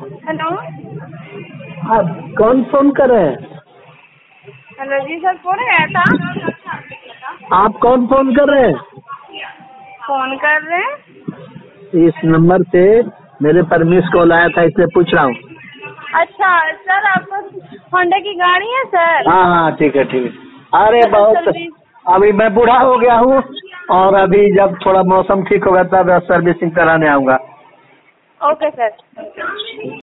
Hello. आप कौन phone कर रहे हैं? हेलो जी सर, फोन आया था। आप कौन फोन कर रहे हैं? फोन कर रहे हैं। इस नंबर से मेरे पर मिस कॉल आया था, इसलिए पूछ रहा हूँ। अच्छा सर, आपको होंडा की गाड़ी है सर? हाँ हाँ, ठीक है ठीक है। अरे बहुत, सर्विस। अभी मैं बूढ़ा हो गया हूँ और अभी जब थोड़ा मौसम ठीक होगा तब सर्विसिंग कराने आऊँगा। Okay sir.